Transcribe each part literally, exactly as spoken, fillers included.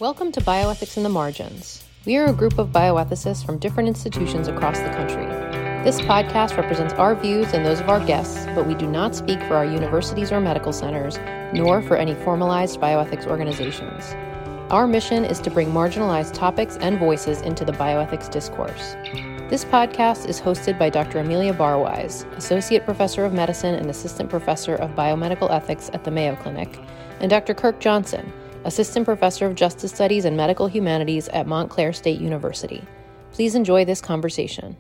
Welcome to Bioethics in the Margins. We are a group of bioethicists from different institutions across the country. This podcast represents our views and those of our guests, but we do not speak for our universities or medical centers, nor for any formalized bioethics organizations. Our mission is to bring marginalized topics and voices into the bioethics discourse. This podcast is hosted by Doctor Amelia Barwise, Associate Professor of Medicine and Assistant Professor of Biomedical Ethics at the Mayo Clinic, and Doctor Kirk Johnson, Assistant Professor of Justice Studies and Medical Humanities at Montclair State University. Please enjoy this conversation.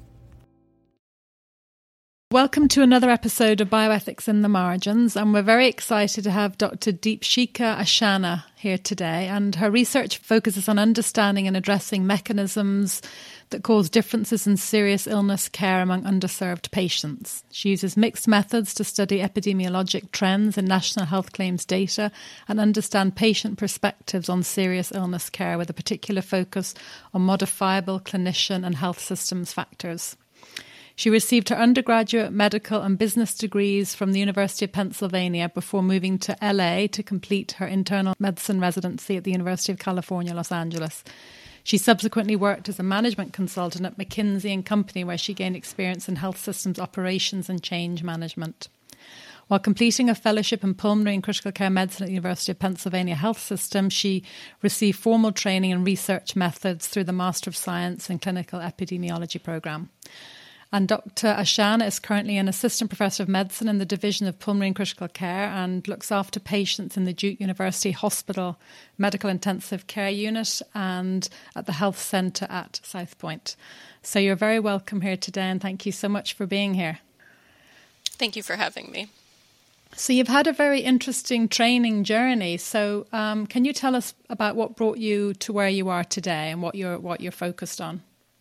Welcome to another episode of Bioethics in the Margins, and we're very excited to have Doctor Deepshikha Ashanna here today, and her research focuses on understanding and addressing mechanisms that cause differences in serious illness care among underserved patients. She uses mixed methods to study epidemiologic trends in national health claims data and understand patient perspectives on serious illness care with a particular focus on modifiable clinician and health systems factors. She received her undergraduate medical and business degrees from the University of Pennsylvania before moving to L A to complete her internal medicine residency at the University of California, Los Angeles. She subsequently worked as a management consultant at McKinsey and Company, where she gained experience in health systems operations and change management. While completing a fellowship in pulmonary and critical care medicine at the University of Pennsylvania Health System, she received formal training in research methods through the Master of Science in Clinical Epidemiology program. And Doctor Ashanna is currently an assistant professor of medicine in the Division of Pulmonary and Critical Care and looks after patients in the Duke University Hospital Medical Intensive Care Unit and at the Health Centre at South Point. So you're very welcome here today, and thank you so much for being here. Thank you for having me. So you've had a very interesting training journey. So um, can you tell us about what brought you to where you are today and what you're what you're focused on?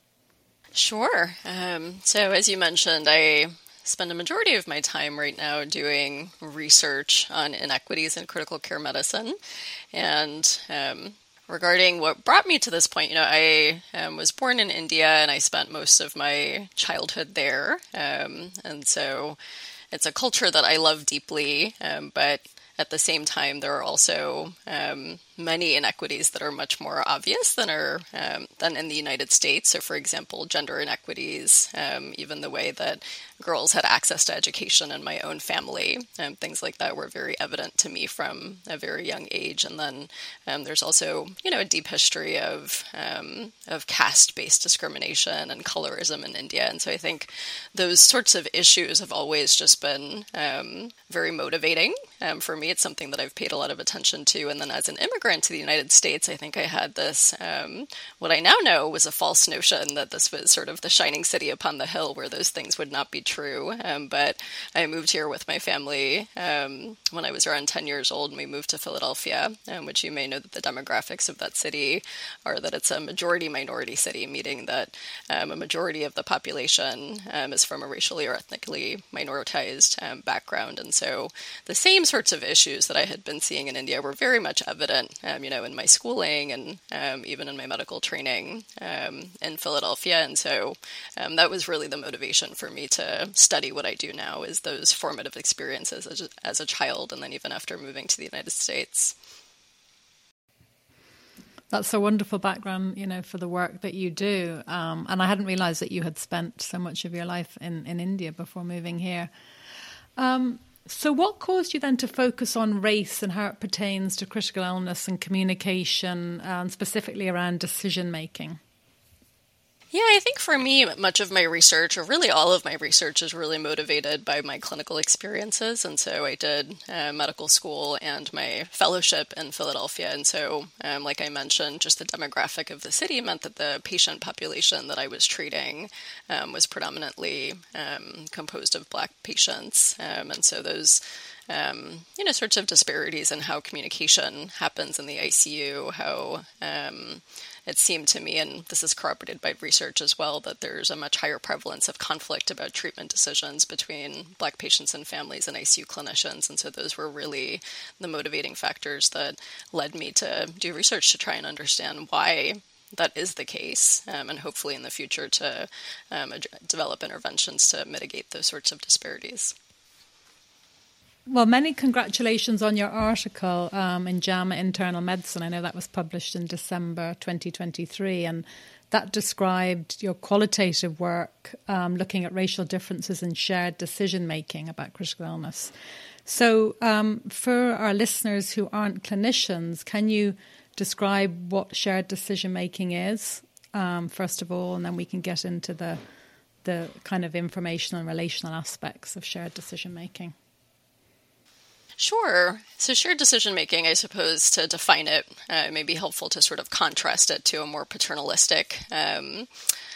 Sure. Um, so as you mentioned, I spend a majority of my time right now doing research on inequities in critical care medicine. And um, regarding what brought me to this point, you know, I um, was born in India and I spent most of my childhood there. Um, and so it's a culture that I love deeply, um, but at the same time, there are also um, many inequities that are much more obvious than are um, than in the United States. So, for example, gender inequities, um, even the way that girls had access to education in my own family, um, things like that were very evident to me from a very young age. And then um, there's also, you know, a deep history of um, of caste-based discrimination and colorism in India. And so I think those sorts of issues have always just been um, very motivating um, for me. It's something that I've paid a lot of attention to. And then as an immigrant to the United States, I think I had this, um, what I now know was a false notion that this was sort of the shining city upon the hill where those things would not be true. Um, but I moved here with my family um, when I was around ten years old, and we moved to Philadelphia, um, which you may know that the demographics of that city are that it's a majority minority city, meaning that um, a majority of the population um, is from a racially or ethnically minoritized um, background. And so the same sorts of issues that I had been seeing in India were very much evident, um, you know, in my schooling and um, even in my medical training um, in Philadelphia. And so um, that was really the motivation for me to study what I do now, is those formative experiences as a, as a child, and then even after moving to the United States. That's a wonderful background, you know, for the work that you do. Um, and I hadn't realized that you had spent so much of your life in, in India before moving here. Um, So what caused you then to focus on race and how it pertains to critical illness and communication, and specifically around decision making? Yeah, I think for me, much of my research, or really all of my research, is really motivated by my clinical experiences. And so I did uh, medical school and my fellowship in Philadelphia. And so, um, like I mentioned, just the demographic of the city meant that the patient population that I was treating um, was predominantly um, composed of Black patients. Um, and so those Um, you know, sorts of disparities in how communication happens in the I C U, how um, it seemed to me, and this is corroborated by research as well, that there's a much higher prevalence of conflict about treatment decisions between Black patients and families and I C U clinicians. And so those were really the motivating factors that led me to do research to try and understand why that is the case, um, and hopefully in the future to um, ad- develop interventions to mitigate those sorts of disparities. Well, many congratulations on your article um, in JAMA Internal Medicine. I know that was published in December twenty twenty-three, and that described your qualitative work um, looking at racial differences in shared decision-making about critical illness. So um, for our listeners who aren't clinicians, can you describe what shared decision-making is, um, first of all, and then we can get into the the kind of informational and relational aspects of shared decision-making? Sure. So shared decision-making, I suppose, to define it, uh, may be helpful to sort of contrast it to a more paternalistic um,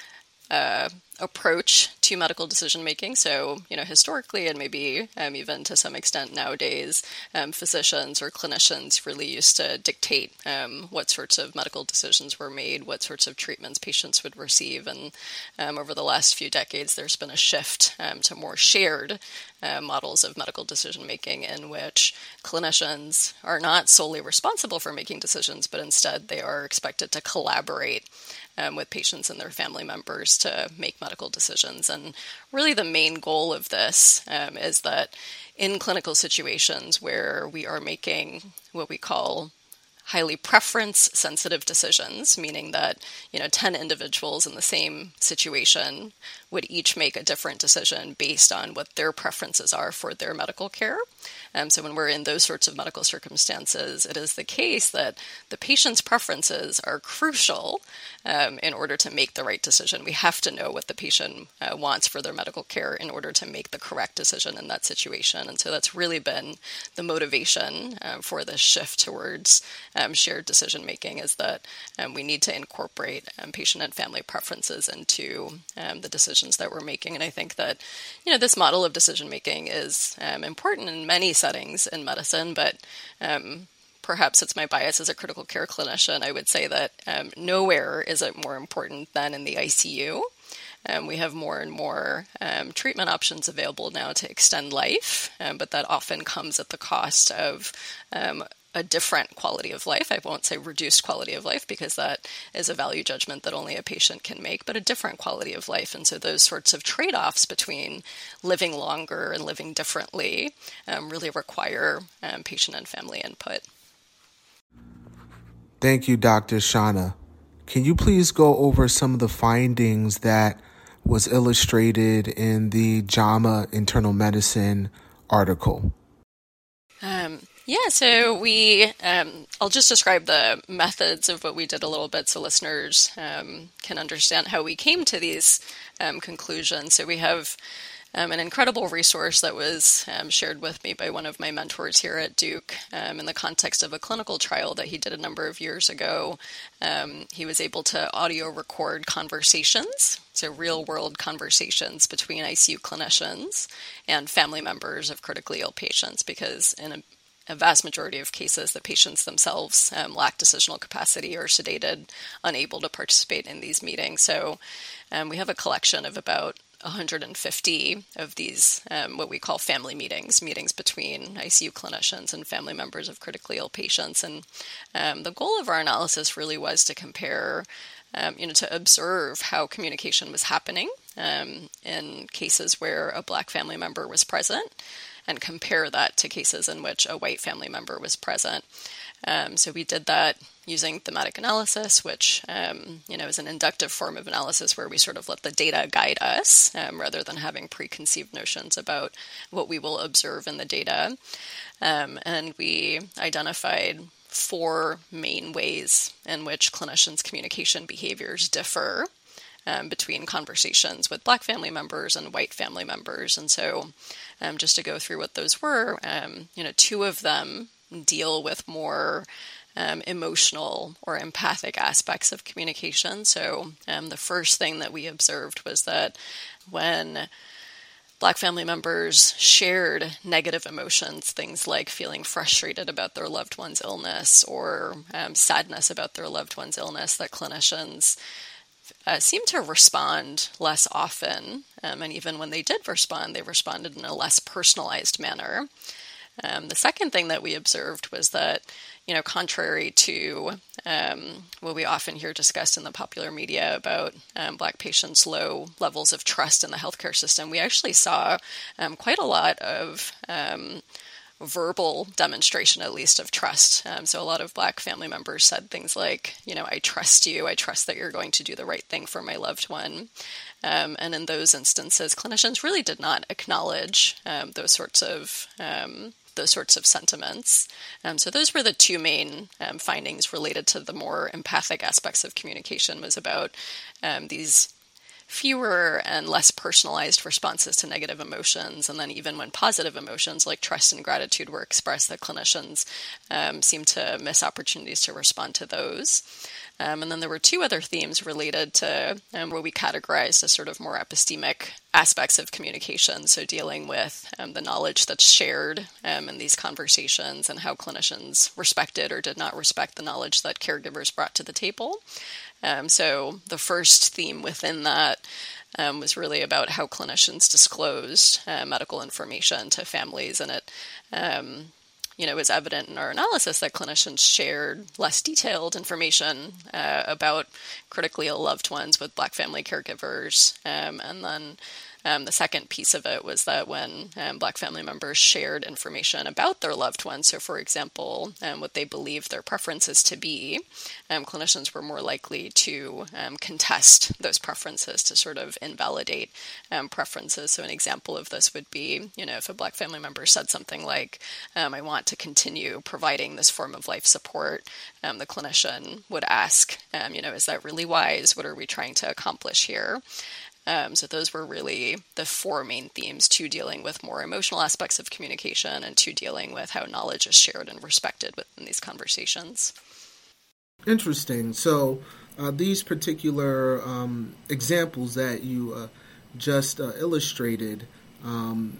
uh, approach to medical decision-making. So, you know, historically, and maybe um, even to some extent nowadays, um, physicians or clinicians really used to dictate um, what sorts of medical decisions were made, what sorts of treatments patients would receive. And um, over the last few decades, there's been a shift um, to more shared uh, models of medical decision-making in which clinicians are not solely responsible for making decisions, but instead they are expected to collaborate Um, with patients and their family members to make medical decisions. And really the main goal of this um, is that in clinical situations where we are making what we call highly preference-sensitive decisions, meaning that, you know, ten individuals in the same situation would each make a different decision based on what their preferences are for their medical care. Um, so when we're in those sorts of medical circumstances, it is the case that the patient's preferences are crucial um, in order to make the right decision. We have to know what the patient uh, wants for their medical care in order to make the correct decision in that situation. And so that's really been the motivation uh, for this shift towards um, shared decision-making, is that um, we need to incorporate um, patient and family preferences into um, the decisions that we're making. And I think that, you know, this model of decision-making is um, important in many settings in medicine, but um, perhaps it's my bias as a critical care clinician. I would say that um, nowhere is it more important than in the I C U. Um, we have more and more um, treatment options available now to extend life, um, but that often comes at the cost of um, a different quality of life. I won't say reduced quality of life, because that is a value judgment that only a patient can make, but a different quality of life. And so those sorts of trade-offs between living longer and living differently um, really require um, patient and family input. Thank you, Doctor Shanna. Can you please go over some of the findings that was illustrated in the JAMA Internal Medicine article? Um, yeah, so we, um, I'll just describe the methods of what we did a little bit so listeners um, can understand how we came to these um, conclusions. So we have Um, an incredible resource that was um, shared with me by one of my mentors here at Duke um, in the context of a clinical trial that he did a number of years ago. Um, he was able to audio record conversations, so real-world conversations between I C U clinicians and family members of critically ill patients, because in a A vast majority of cases, the patients themselves um, lack decisional capacity or sedated, unable to participate in these meetings. So um, we have a collection of about one hundred fifty of these, um, what we call family meetings, meetings between I C U clinicians and family members of critically ill patients. And um, the goal of our analysis really was to compare, um, you know, to observe how communication was happening um, in cases where a Black family member was present, and compare that to cases in which a white family member was present. Um, so we did that using thematic analysis, which um, you know is an inductive form of analysis where we sort of let the data guide us um, rather than having preconceived notions about what we will observe in the data. Um, and we identified four main ways in which clinicians' communication behaviors differ Um, between conversations with Black family members and white family members. And so um, just to go through what those were, um, you know, two of them deal with more um, emotional or empathic aspects of communication. So um, the first thing that we observed was that when Black family members shared negative emotions, things like feeling frustrated about their loved one's illness or um, sadness about their loved one's illness, that clinicians Uh, seem to respond less often, um, and even when they did respond, they responded in a less personalized manner. Um, the second thing that we observed was that, you know, contrary to um, what we often hear discussed in the popular media about um, Black patients' low levels of trust in the healthcare system, we actually saw um, quite a lot of um, verbal demonstration, at least, of trust. Um, so a lot of Black family members said things like, you know, I trust you. I trust that you're going to do the right thing for my loved one. Um, and in those instances, clinicians really did not acknowledge um, those sorts of um, those sorts of sentiments. Um, so those were the two main um, findings related to the more empathic aspects of communication, was about um, these fewer and less personalized responses to negative emotions. And then even when positive emotions like trust and gratitude were expressed, that clinicians um, seemed to miss opportunities to respond to those. Um, and then there were two other themes related to um, what we categorized as sort of more epistemic aspects of communication. So dealing with um, the knowledge that's shared um, in these conversations and how clinicians respected or did not respect the knowledge that caregivers brought to the table. Um, so the first theme within that um, was really about how clinicians disclosed uh, medical information to families, and it um, you know, it was evident in our analysis that clinicians shared less detailed information uh, about critically ill loved ones with Black family caregivers. Um, and then um, the second piece of it was that when um, Black family members shared information about their loved ones, so for example, um, what they believed their preferences to be, um, clinicians were more likely to um, contest those preferences, to sort of invalidate um, preferences. So an example of this would be, you know, if a Black family member said something like, um, I want to continue providing this form of life support, um, the clinician would ask, um, you know, is that really wise? What are we trying to accomplish here? Um, so those were really the four main themes: two dealing with more emotional aspects of communication, and two dealing with how knowledge is shared and respected within these conversations. Interesting. So uh, these particular um, examples that you uh, just uh, illustrated, um,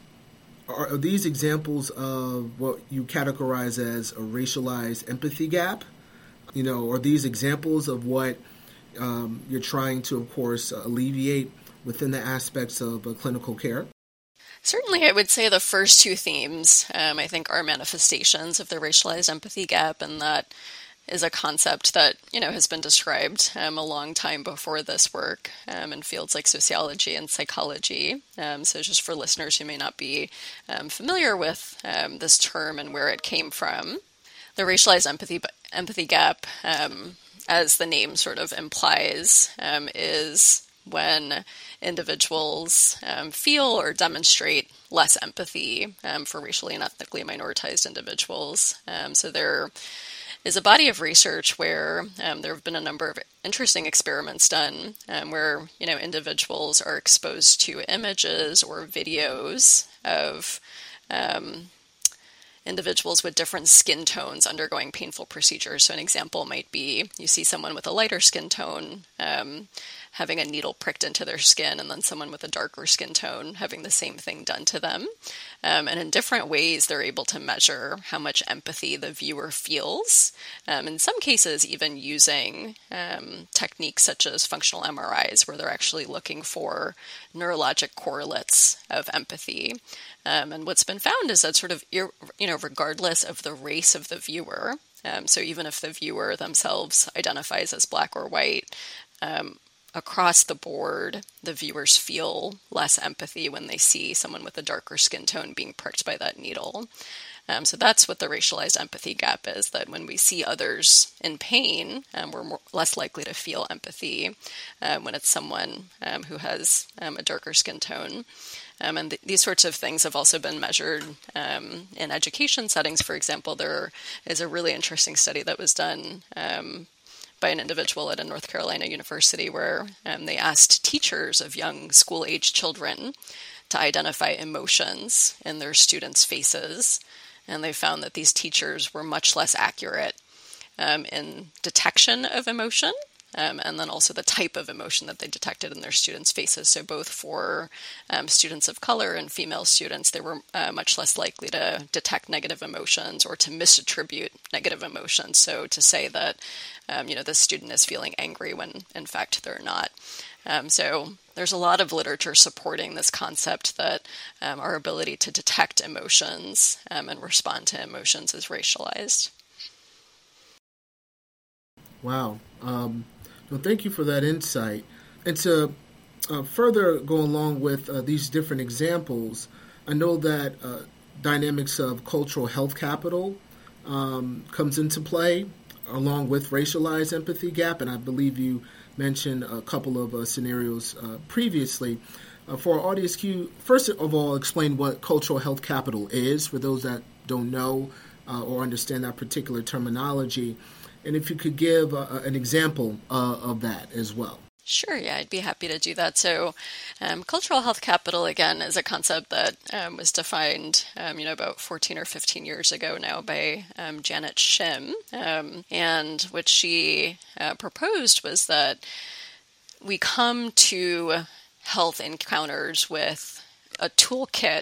are, are these examples of what you categorize as a racialized empathy gap? You know, are these examples of what Um, you're trying to, of course, uh, alleviate within the aspects of uh, clinical care? Certainly, I would say the first two themes, um, I think, are manifestations of the racialized empathy gap, and that is a concept that, you know, has been described um, a long time before this work um, in fields like sociology and psychology. Um, so just for listeners who may not be um, familiar with um, this term and where it came from, the racialized empathy empathy gap, um, as the name sort of implies, um, is when individuals um, feel or demonstrate less empathy um, for racially and ethnically minoritized individuals. Um, so there is a body of research where um, there have been a number of interesting experiments done um, where, you know, individuals are exposed to images or videos of um, individuals with different skin tones undergoing painful procedures. So an example might be you see someone with a lighter skin tone um, having a needle pricked into their skin, and then someone with a darker skin tone having the same thing done to them. Um, and in different ways, they're able to measure how much empathy the viewer feels. Um, in some cases, even using um, techniques such as functional M R Is, where they're actually looking for neurologic correlates of empathy. Um, and what's been found is that sort of, you know, regardless of the race of the viewer, um, so even if the viewer themselves identifies as Black or white, um, across the board, the viewers feel less empathy when they see someone with a darker skin tone being pricked by that needle. Um, so that's what the racialized empathy gap is, that when we see others in pain, um, we're more, less likely to feel empathy um, when it's someone um, who has um, a darker skin tone. Um, and th- these sorts of things have also been measured um, in education settings. For example, there is a really interesting study that was done um, by an individual at a North Carolina university where um, they asked teachers of young school-age children to identify emotions in their students' faces. And they found that these teachers were much less accurate um, in detection of emotion, um, and then also the type of emotion that they detected in their students' faces. So both for um, students of color and female students, they were uh, much less likely to detect negative emotions or to misattribute negative emotions. So to say that, um, you know, this student is feeling angry when in fact they're not. Um, so there's a lot of literature supporting this concept that um, our ability to detect emotions um, and respond to emotions is racialized. Wow. Um, well, thank you for that insight. And to uh, further go along with uh, these different examples, I know that uh, dynamics of cultural health capital um, comes into play, along with racialized empathy gap, and I believe you mentioned a couple of uh, scenarios uh, previously. Uh, for our audience, can you first of all explain what cultural health capital is for those that don't know uh, or understand that particular terminology, and if you could give uh, an example uh, of that as well. Sure, yeah, I'd be happy to do that. So um, cultural health capital, again, is a concept that um, was defined, um, you know, about fourteen or fifteen years ago now by um, Janet Shim. Um, and what she uh, proposed was that we come to health encounters with a toolkit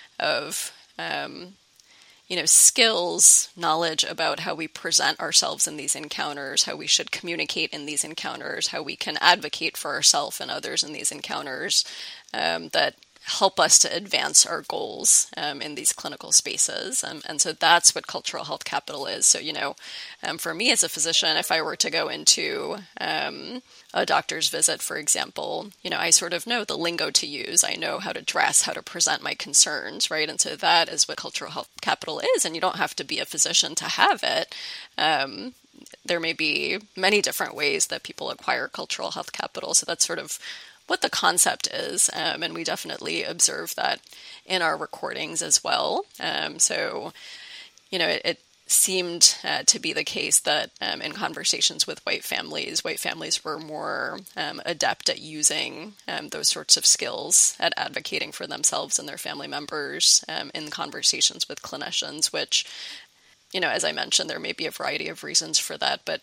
of um, you know, skills, knowledge about how we present ourselves in these encounters, how we should communicate in these encounters, how we can advocate for ourselves and others in these encounters, um, that help us to advance our goals um, in these clinical spaces. Um, and so that's what cultural health capital is. So, you know, um, for me as a physician, if I were to go into um, a doctor's visit, for example, you know, I sort of know the lingo to use. I know how to dress, how to present my concerns, right? And so that is what cultural health capital is. And you don't have to be a physician to have it. Um, there may be many different ways that people acquire cultural health capital. So that's sort of what the concept is, um, and we definitely observe that in our recordings as well. Um, so, you know, it, it seemed uh, to be the case that um, in conversations with white families, white families were more um, adept at using um, those sorts of skills, at advocating for themselves and their family members um, in conversations with clinicians, which, you know, as I mentioned, there may be a variety of reasons for that, but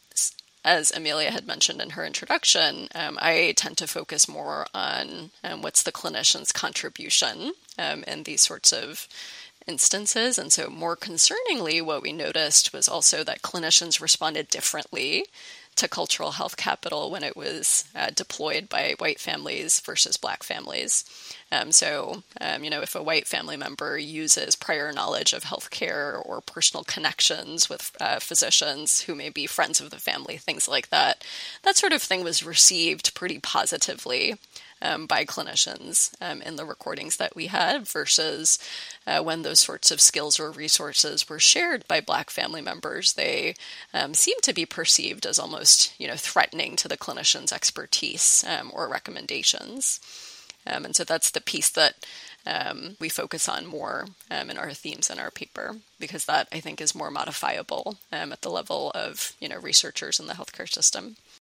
as Amelia had mentioned in her introduction, um, I tend to focus more on um, what's the clinician's contribution um, in these sorts of instances. And so more concerningly, what we noticed was also that clinicians responded differently to cultural health capital when it was uh, deployed by white families versus Black families. Um, so, um, you know, if a white family member uses prior knowledge of healthcare or personal connections with uh, physicians who may be friends of the family, things like that, that sort of thing was received pretty positively um, by clinicians um, in the recordings that we had versus uh, when those sorts of skills or resources were shared by Black family members, they um, seemed to be perceived as almost, you know, threatening to the clinician's expertise um, or recommendations. Um, and so that's the piece that um, we focus on more um, in our themes in our paper, because that, I think, is more modifiable um, at the level of, you know, researchers in the healthcare system.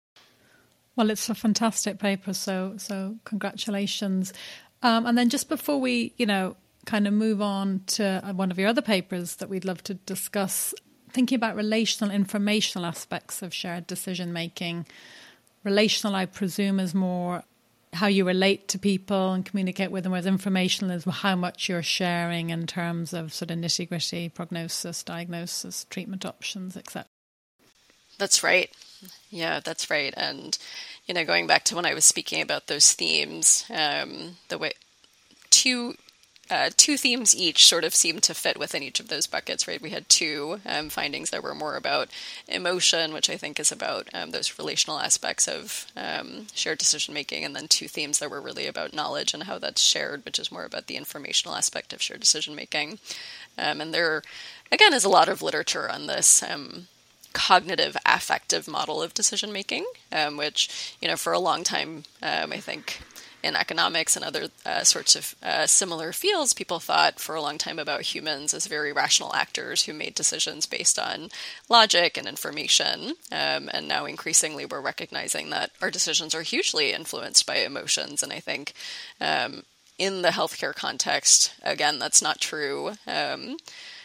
Well, it's a fantastic paper, so so congratulations. Um, and then just before we, you know, kind of move on to one of your other papers that we'd love to discuss, thinking about relational, informational aspects of shared decision-making. Relational, I presume, is more how you relate to people and communicate with them, whereas informational is how much you're sharing in terms of sort of nitty-gritty prognosis, diagnosis, treatment options, et cetera. That's right. Yeah, that's right. And, you know, going back to when I was speaking about those themes, um, the way two uh, two themes each sort of seemed to fit within each of those buckets, right? We had two um, findings that were more about emotion, which I think is about um, those relational aspects of um, shared decision-making, and then two themes that were really about knowledge and how that's shared, which is more about the informational aspect of shared decision-making. Um, and there, again, is a lot of literature on this um, cognitive affective model of decision-making, um, which, you know, for a long time, um, I think, in economics and other uh, sorts of uh, similar fields, people thought for a long time about humans as very rational actors who made decisions based on logic and information. Um, and now increasingly we're recognizing that our decisions are hugely influenced by emotions. And I think um, in the healthcare context, again, that's not true Um,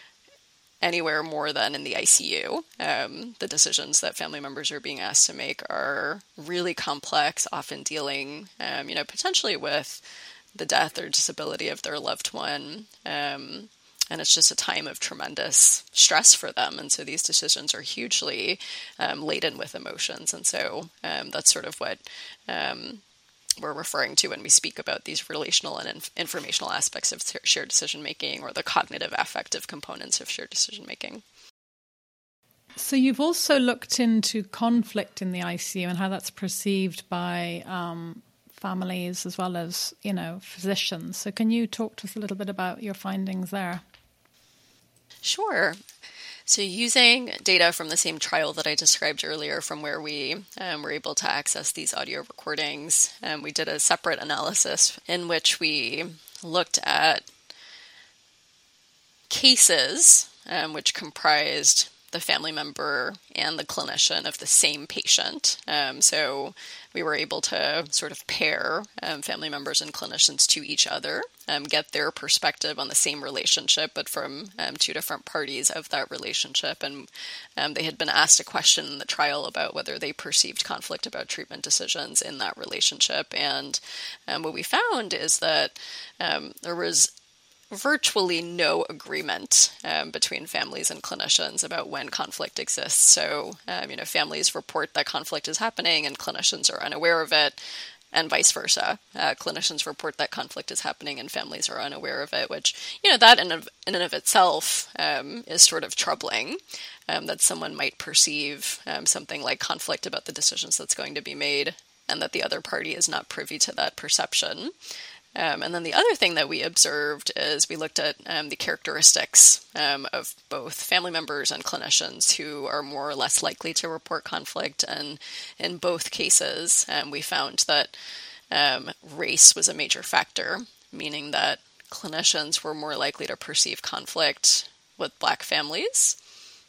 anywhere more than in the I C U. Um, the decisions that family members are being asked to make are really complex, often dealing, um, you know, potentially with the death or disability of their loved one. Um, and it's just a time of tremendous stress for them. And so these decisions are hugely um, laden with emotions. And so um, that's sort of what um, we're referring to when we speak about these relational and inf- informational aspects of shared decision-making, or the cognitive affective components of shared decision-making. So you've also looked into conflict in the I C U and how that's perceived by um, families as well as, you know, physicians. So can you talk to us a little bit about your findings there? Sure. So using data from the same trial that I described earlier, from where we um, were able to access these audio recordings, um, we did a separate analysis in which we looked at cases um, which comprised the family member and the clinician of the same patient. Um, so we were able to sort of pair um, family members and clinicians to each other, um, get their perspective on the same relationship, but from um, two different parties of that relationship. And um, they had been asked a question in the trial about whether they perceived conflict about treatment decisions in that relationship. And um, what we found is that um, there was virtually no agreement um, between families and clinicians about when conflict exists. So, um, you know, families report that conflict is happening and clinicians are unaware of it, and vice versa. Uh, clinicians report that conflict is happening and families are unaware of it, which, you know, that in, of, in and of itself um, is sort of troubling, um, that someone might perceive um, something like conflict about the decisions that's going to be made and that the other party is not privy to that perception. Um, and then the other thing that we observed is we looked at um, the characteristics um, of both family members and clinicians who are more or less likely to report conflict. And in both cases, um, we found that um, race was a major factor, meaning that clinicians were more likely to perceive conflict with Black families,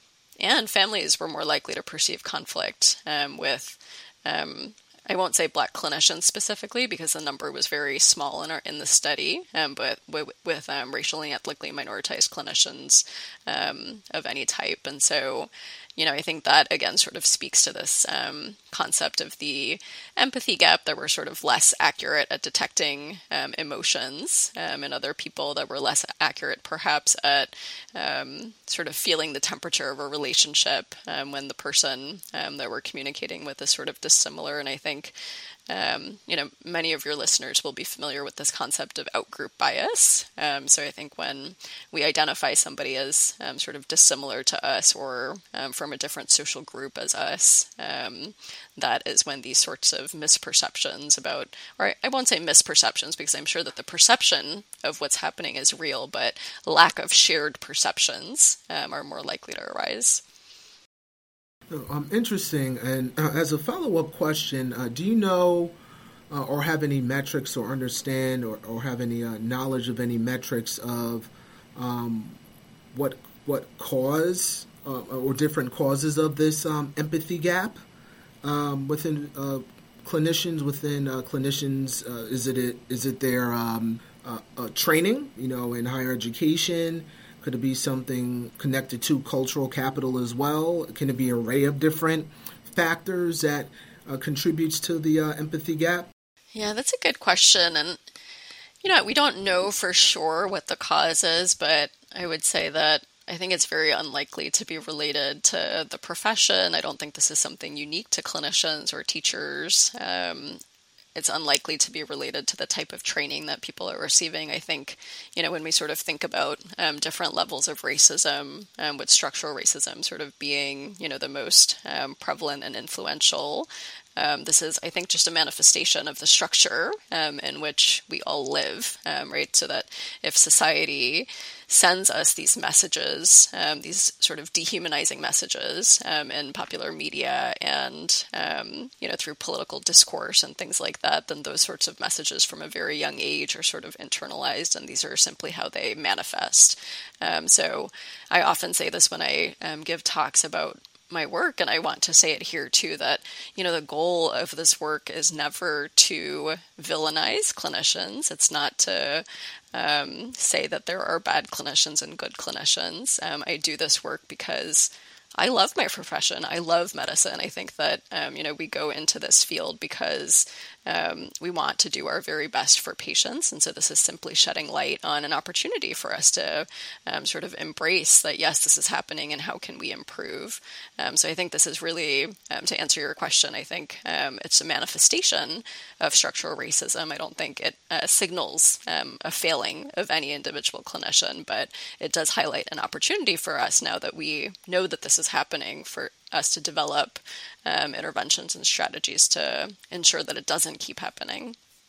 and families were more likely to perceive conflict um, with um I won't say Black clinicians specifically because the number was very small in our in the study, um, but with, with um, racially and ethnically minoritized clinicians um, of any type. And so, you know, I think that, again, sort of speaks to this um, concept of the empathy gap, that we're sort of less accurate at detecting um, emotions um, in other people, that we're less accurate perhaps at um, sort of feeling the temperature of a relationship um, when the person um, that we're communicating with is sort of dissimilar. And I think Um, you know, many of your listeners will be familiar with this concept of outgroup bias. Um, so I think when we identify somebody as um, sort of dissimilar to us or um, from a different social group as us, um, that is when these sorts of misperceptions about, or I won't say misperceptions because I'm sure that the perception of what's happening is real, but lack of shared perceptions um, are more likely to arise. Um, interesting. And uh, as a follow-up question, uh, do you know uh, or have any metrics or understand or, or have any uh, knowledge of any metrics of um, what what cause uh, or different causes of this um, empathy gap um, within uh, clinicians? Within uh, clinicians, uh, is it is it their um, uh, uh, training? You know, in higher education. Could it be something connected to cultural capital as well? Can it be an array of different factors that uh, contributes to the uh, empathy gap? Yeah, that's a good question. And, you know, we don't know for sure what the cause is, but I would say that I think it's very unlikely to be related to the profession. I don't think this is something unique to clinicians or teachers. Um, It's unlikely to be related to the type of training that people are receiving. I think, you know, when we sort of think about um, different levels of racism, um, with structural racism sort of being, you know, the most um, prevalent and influential, um, this is, I think, just a manifestation of the structure um, in which we all live, um, right? So that if society sends us these messages, um, these sort of dehumanizing messages um, in popular media and, um, you know, through political discourse and things like that, then those sorts of messages from a very young age are sort of internalized, and these are simply how they manifest. Um, so I often say this when I um, give talks about my work, and I want to say it here too, that, you know, the goal of this work is never to villainize clinicians. It's not to um, say that there are bad clinicians and good clinicians. Um, I do this work because I love my profession. I love medicine. I think that, um, you know, we go into this field because um, we want to do our very best for patients. And so this is simply shedding light on an opportunity for us to um, sort of embrace that, yes, this is happening and how can we improve? Um, so I think this is really, um, to answer your question, I think um, it's a manifestation of structural racism. I don't think it uh, signals um, a failing of any individual clinician, but it does highlight an opportunity for us now that we know that this is happening, for us to develop um, interventions and strategies to ensure that it doesn't keep happening.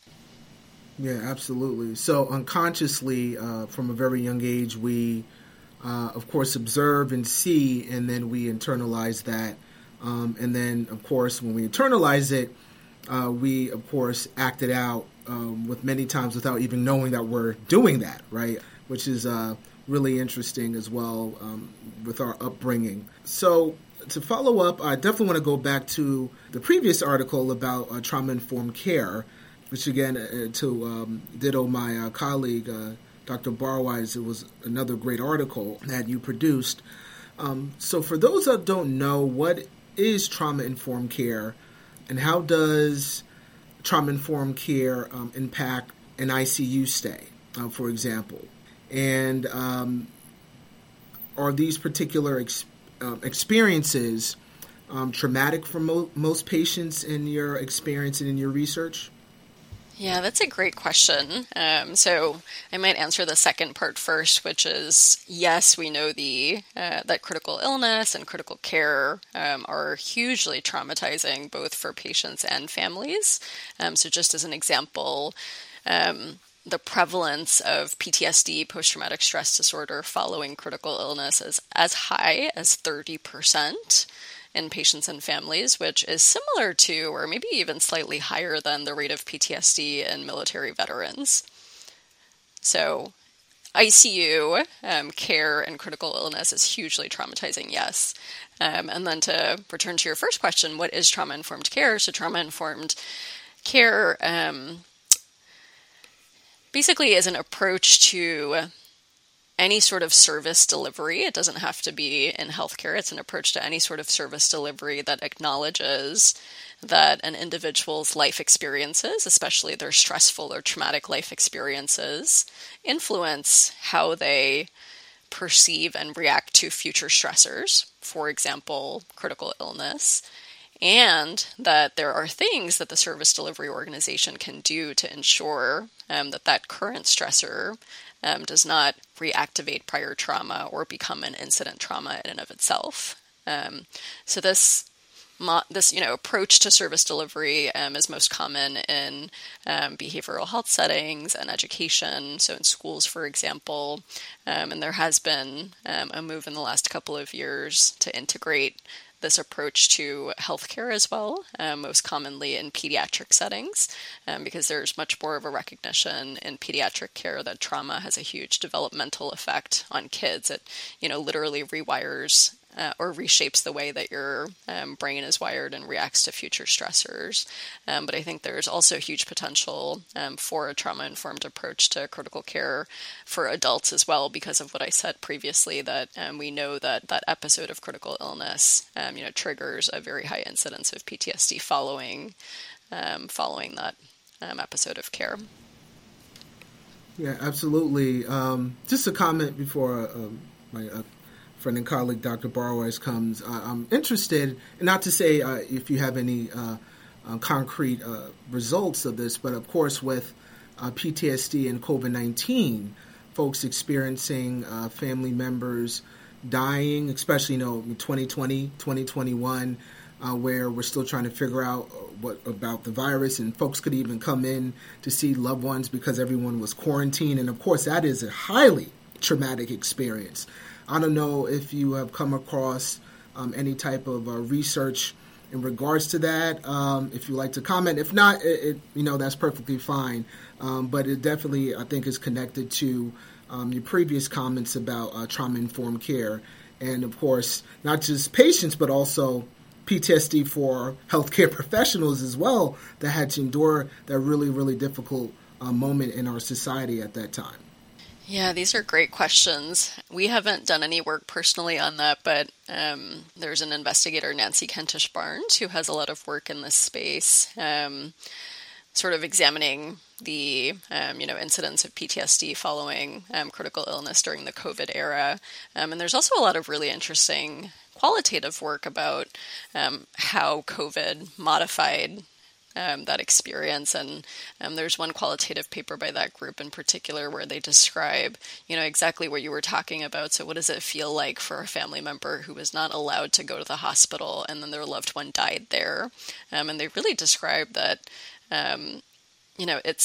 Yeah, absolutely. So unconsciously, uh, from a very young age, we, uh, of course, observe and see, and then we internalize that. Um, and then, of course, when we internalize it, uh, we, of course, act it out um, with many times without even knowing that we're doing that, right? Which is uh, really interesting as well um, with our upbringing. So to follow up, I definitely want to go back to the previous article about uh, trauma-informed care, which again, uh, to um, ditto my uh, colleague, uh, Doctor Barwise, it was another great article that you produced. Um, so for those that don't know, what is trauma-informed care, and how does trauma-informed care um, impact an I C U stay, uh, for example? And um, are these particular ex- uh, experiences um, traumatic for mo- most patients in your experience and in your research? Yeah, that's a great question. Um, so I might answer the second part first, which is yes, we know the uh, that critical illness and critical care um, are hugely traumatizing both for patients and families. Um, so just as an example, um, the prevalence of P T S D, post-traumatic stress disorder, following critical illness is as high as thirty percent. In patients and families, which is similar to, or maybe even slightly higher than, the rate of P T S D in military veterans. So I C U um, care and critical illness is hugely traumatizing, yes. Um, and then to return to your first question, what is trauma-informed care? So trauma-informed care um, basically is an approach to any sort of service delivery. It doesn't have to be in healthcare. It's an approach to any sort of service delivery that acknowledges that an individual's life experiences, especially their stressful or traumatic life experiences, influence how they perceive and react to future stressors, for example, critical illness, and that there are things that the service delivery organization can do to ensure um, that that current stressor Um, does not reactivate prior trauma or become an incident trauma in and of itself. Um, so this, mo- this you know, approach to service delivery um, is most common in um, behavioral health settings and education. So in schools, for example, um, and there has been um, a move in the last couple of years to integrate this approach to healthcare as well, um, most commonly in pediatric settings, um, because there's much more of a recognition in pediatric care that trauma has a huge developmental effect on kids. It, you know, literally rewires uh, or reshapes the way that your um, brain is wired and reacts to future stressors. Um, but I think there's also huge potential um, for a trauma-informed approach to critical care for adults as well, because of what I said previously, that um, we know that that episode of critical illness, um, you know, triggers a very high incidence of P T S D following um, following that um, episode of care. Yeah, absolutely. Um, just a comment before uh, my uh, friend and colleague, Doctor Barwise, comes. Uh, I'm interested, not to say uh, if you have any uh, uh, concrete uh, results of this, but of course with uh, P T S D and COVID nineteen, folks experiencing uh, family members dying, especially, you know, twenty twenty, twenty twenty-one, uh, where we're still trying to figure out what about the virus, and folks could even come in to see loved ones because everyone was quarantined. And of course, that is a highly traumatic experience. I don't know if you have come across um, any type of uh, research in regards to that. Um, if you'd like to comment, if not, it, it, you know, that's perfectly fine. Um, but it definitely, I think, is connected to um, your previous comments about uh, trauma-informed care. And of course, not just patients, but also P T S D for healthcare professionals as well that had to endure that really, really difficult uh, moment in our society at that time. Yeah, these are great questions. We haven't done any work personally on that, but um, there's an investigator, Nancy Kentish Barnes, who has a lot of work in this space, um, sort of examining the um, you know incidence of P T S D following um, critical illness during the COVID era. Um, and there's also a lot of really interesting qualitative work about um, how COVID modified Um, that experience. And um, there's one qualitative paper by that group in particular where they describe, you know, exactly what you were talking about. So what does it feel like for a family member who was not allowed to go to the hospital and then their loved one died there? Um, and they really describe that, um, you know, it's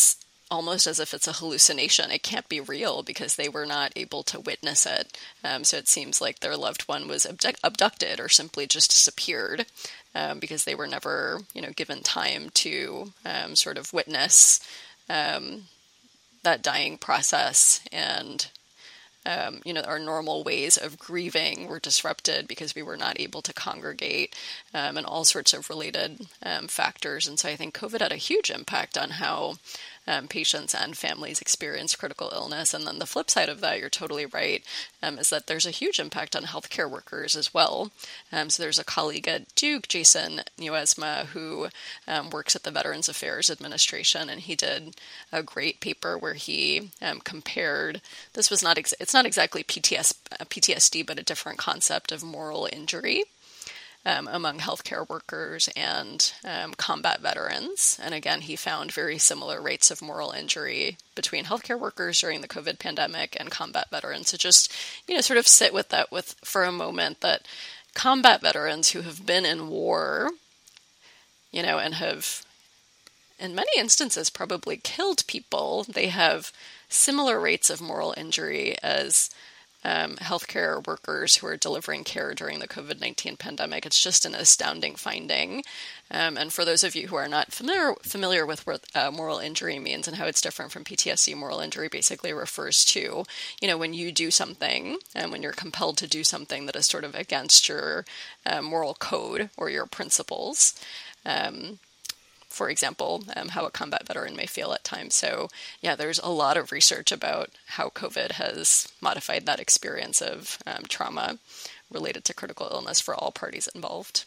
almost as if it's a hallucination. It can't be real because they were not able to witness it. Um, so it seems like their loved one was abduct- abducted or simply just disappeared um, because they were never, you know, given time to um, sort of witness um, that dying process. And Um, you know, our normal ways of grieving were disrupted because we were not able to congregate, um, and all sorts of related um, factors. And so I think COVID had a huge impact on how um, patients and families experience critical illness. And then the flip side of that, you're totally right, um, is that there's a huge impact on healthcare workers as well. Um, so there's a colleague at Duke, Jason Nieuwesma, who um, works at the Veterans Affairs Administration, and he did a great paper where he um, compared, this was not, ex- it's not exactly P T S, P T S D, but a different concept of moral injury um, among healthcare workers and um, combat veterans. And again, he found very similar rates of moral injury between healthcare workers during the COVID pandemic and combat veterans. So just, you know, sort of sit with that with for a moment, that combat veterans who have been in war, you know, and have, in many instances, probably killed people, they have similar rates of moral injury as um, healthcare workers who are delivering care during the COVID nineteen pandemic. It's just an astounding finding. Um, and for those of you who are not familiar familiar with what uh, moral injury means and how it's different from P T S D, moral injury basically refers to, you know, when you do something and when you're compelled to do something that is sort of against your uh, moral code or your principles. Um, For example, um, how a combat veteran may feel at times. So yeah, there's a lot of research about how COVID has modified that experience of um, trauma related to critical illness for all parties involved.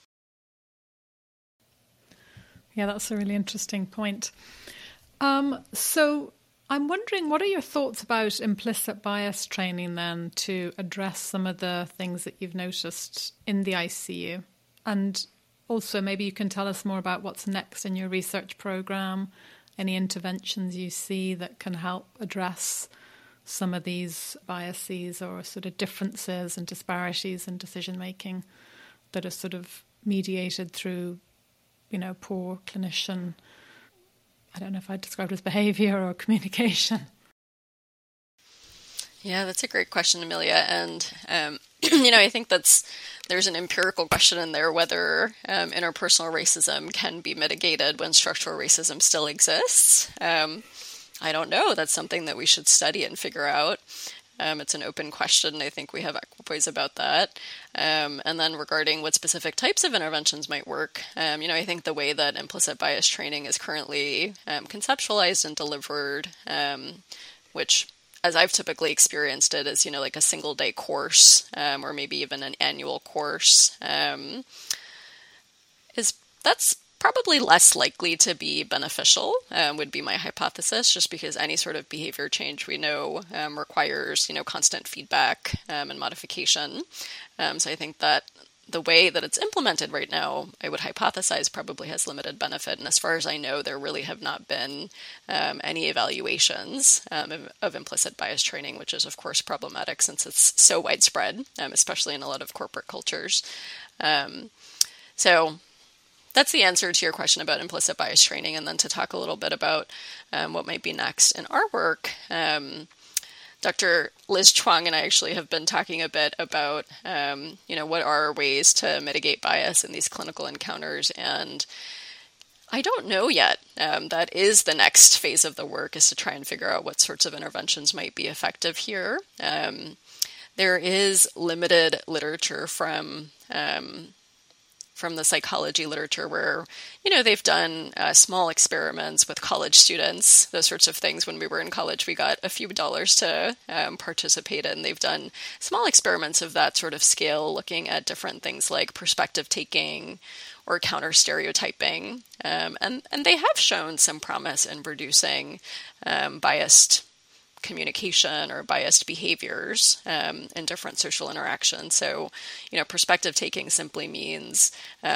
Yeah, that's a really interesting point. Um, so I'm wondering, what are your thoughts about implicit bias training then to address some of the things that you've noticed in the I C U? And also, maybe you can tell us more about what's next in your research program, any interventions you see that can help address some of these biases or sort of differences and disparities in decision-making that are sort of mediated through, you know, poor clinician, I don't know if I'd describe it as behavior or communication. Yeah, that's a great question, Amelia. And, um, you know, I think that's, there's an empirical question in there whether um, interpersonal racism can be mitigated when structural racism still exists. Um, I don't know. That's something that we should study and figure out. Um, it's an open question. I think we have equipoise about that. Um, and then regarding what specific types of interventions might work, um, you know, I think the way that implicit bias training is currently um, conceptualized and delivered, um, which as I've typically experienced it, is, you know, like a single day course, um, or maybe even an annual course, um, is that's probably less likely to be beneficial, um, would be my hypothesis, just because any sort of behavior change we know um, requires, you know, constant feedback um, and modification. Um, so I think that the way that it's implemented right now, I would hypothesize, probably has limited benefit. And as far as I know, there really have not been um, any evaluations um, of, of implicit bias training, which is, of course, problematic since it's so widespread, um, especially in a lot of corporate cultures. Um, so that's the answer to your question about implicit bias training. And then to talk a little bit about um, what might be next in our work, um, Doctor Liz Chuang and I actually have been talking a bit about, um, you know, what are ways to mitigate bias in these clinical encounters. And I don't know yet. Um, that is the next phase of the work, is to try and figure out what sorts of interventions might be effective here. Um, there is limited literature from um, from the psychology literature where, you know, they've done uh, small experiments with college students, those sorts of things. When we were in college, we got a few dollars to um, participate in. They've done small experiments of that sort of scale, looking at different things like perspective taking or counter stereotyping. Um, and, and they have shown some promise in reducing um, biased communication or biased behaviors um, in different social interactions. So, you know, perspective taking simply means um,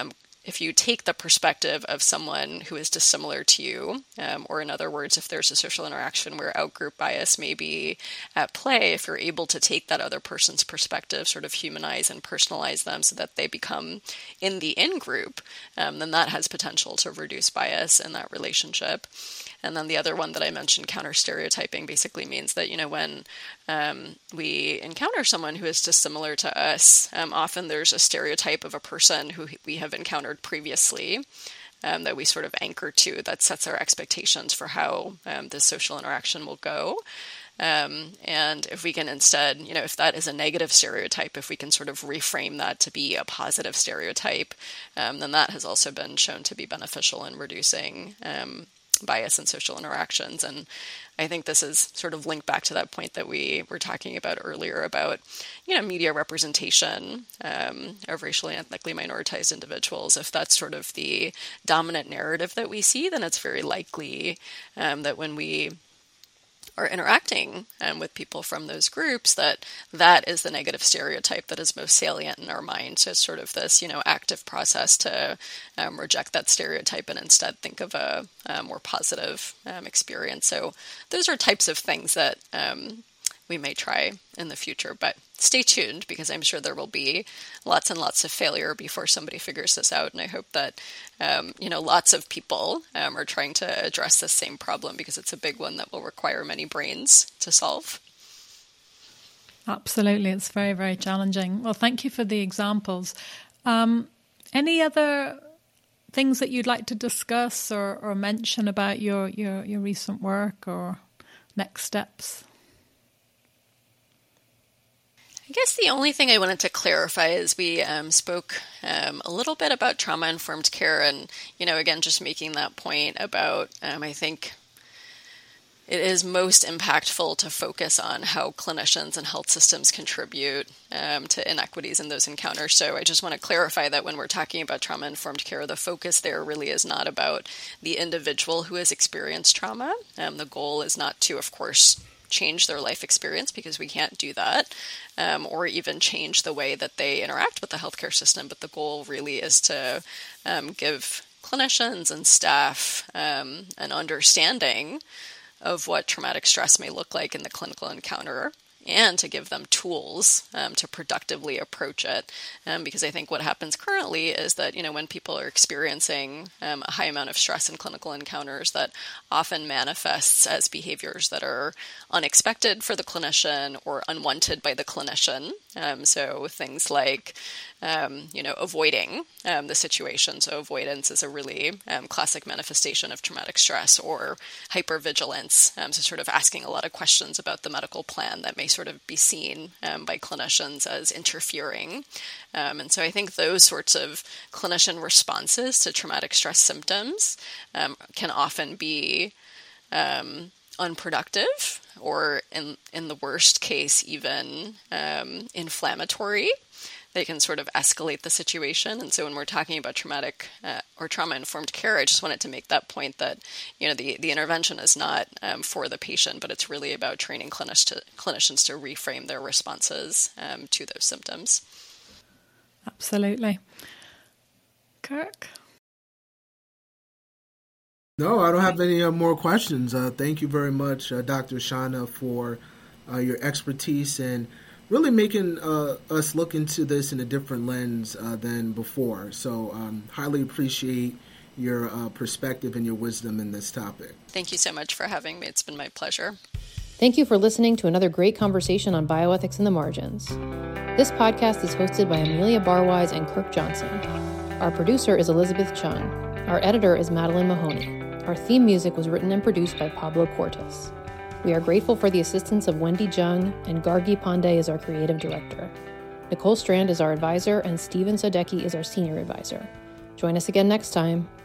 if you take the perspective of someone who is dissimilar to you, um, or in other words, if there's a social interaction where outgroup bias may be at play, if you're able to take that other person's perspective, sort of humanize and personalize them so that they become in the in-group, um, then that has potential to reduce bias in that relationship. And then the other one that I mentioned, counter-stereotyping, basically means that, you know, when um, we encounter someone who is dissimilar to us, um, often there's a stereotype of a person who we have encountered previously um, that we sort of anchor to that sets our expectations for how um, this social interaction will go. Um, and if we can instead, you know, if that is a negative stereotype, if we can sort of reframe that to be a positive stereotype, um, then that has also been shown to be beneficial in reducing um bias in social interactions. And I think this is sort of linked back to that point that we were talking about earlier about, you know, media representation um, of racially and ethnically minoritized individuals. If that's sort of the dominant narrative that we see, then it's very likely um, that when we are interacting um, with people from those groups, that that is the negative stereotype that is most salient in our mind. So it's sort of this, you know, active process to um, reject that stereotype and instead think of a, a more positive um, experience. So those are types of things that um, we may try in the future, but stay tuned because I'm sure there will be lots and lots of failure before somebody figures this out. And I hope that, um, you know, lots of people um, are trying to address this same problem because it's a big one that will require many brains to solve. Absolutely. It's very, very challenging. Well, thank you for the examples. Um, any other things that you'd like to discuss or, or mention about your, your, your recent work or next steps? I guess the only thing I wanted to clarify is we um, spoke um, a little bit about trauma-informed care and, you know, again, just making that point about, um, I think it is most impactful to focus on how clinicians and health systems contribute um, to inequities in those encounters. So I just want to clarify that when we're talking about trauma-informed care, the focus there really is not about the individual who has experienced trauma. Um, the goal is not to, of course, change their life experience because we can't do that, um, or even change the way that they interact with the healthcare system. But the goal really is to um, give clinicians and staff um, an understanding of what traumatic stress may look like in the clinical encounter and to give them tools um, to productively approach it. Um, because I think what happens currently is that, you know, when people are experiencing um, a high amount of stress in clinical encounters, that often manifests as behaviors that are unexpected for the clinician or unwanted by the clinician. Um, so things like, um, you know, avoiding um, the situation. So avoidance is a really um, classic manifestation of traumatic stress, or hypervigilance. Um, so sort of asking a lot of questions about the medical plan that may sort of be seen um, by clinicians as interfering. Um, and so I think those sorts of clinician responses to traumatic stress symptoms um, can often be um, unproductive, or in in the worst case, even um, inflammatory. They can sort of escalate the situation. And so when we're talking about traumatic uh, or trauma-informed care, I just wanted to make that point that, you know, the, the intervention is not um, for the patient, but it's really about training clinic to, clinicians to reframe their responses um, to those symptoms. Absolutely. Kirk? No, I don't have any uh, more questions. Uh, thank you very much, uh, Doctor Shana, for uh, your expertise and really making uh, us look into this in a different lens uh, than before. So um, highly appreciate your uh, perspective and your wisdom in this topic. Thank you so much for having me. It's been my pleasure. Thank you for listening to another great conversation on bioethics in the margins. This podcast is hosted by Amelia Barwise and Kirk Johnson. Our producer is Elizabeth Chung. Our editor is Madeline Mahoney. Our theme music was written and produced by Pablo Cortes. We are grateful for the assistance of Wendy Jung, and Gargi Pandey is our creative director. Nicole Strand is our advisor, and Steven Sadecki is our senior advisor. Join us again next time.